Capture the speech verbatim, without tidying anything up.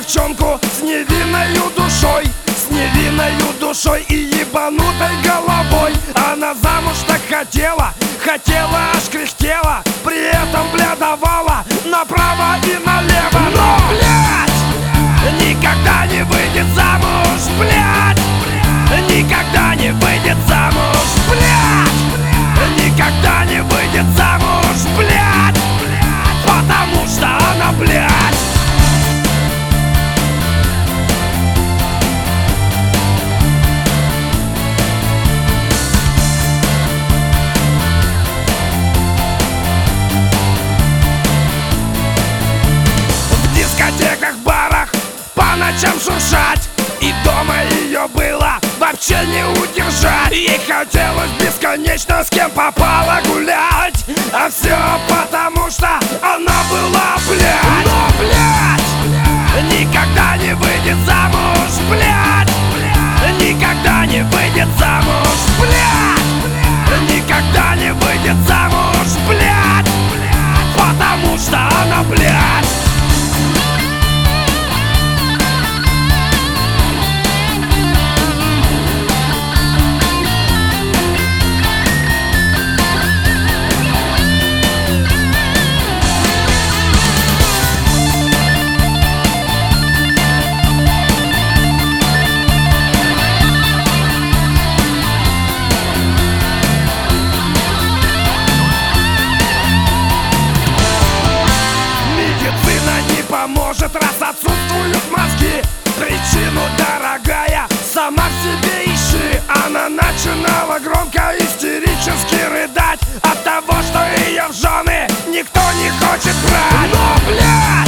девчонку с невинною душой, с невинною душой и ебанутой головой. Она замуж так хотела, хотела, аж кряхтела, при этом, бля, давала направо и налево. Но, блядь, никогда не выйдет замуж, блядь, никогда не выйдет замуж, блядь, никогда не выйдет замуж, блядь, потому что она, блядь. В дискотеках, барах по ночам шуршать, и дома ее было вообще не удержать. Ей хотелось бесконечно с кем попало гулять, а все потому что она была, блядь. Но, блядь, никогда не выйдет замуж, блядь, никогда не выйдет замуж, блядь, никогда не выйдет замуж, блядь, потому что она, блядь. Поможет, раз отсутствуют мозги. Причину, дорогая, сама в себе ищи. Она начинала громко истерически рыдать от того, что ее в жены никто не хочет брать. Но, блядь,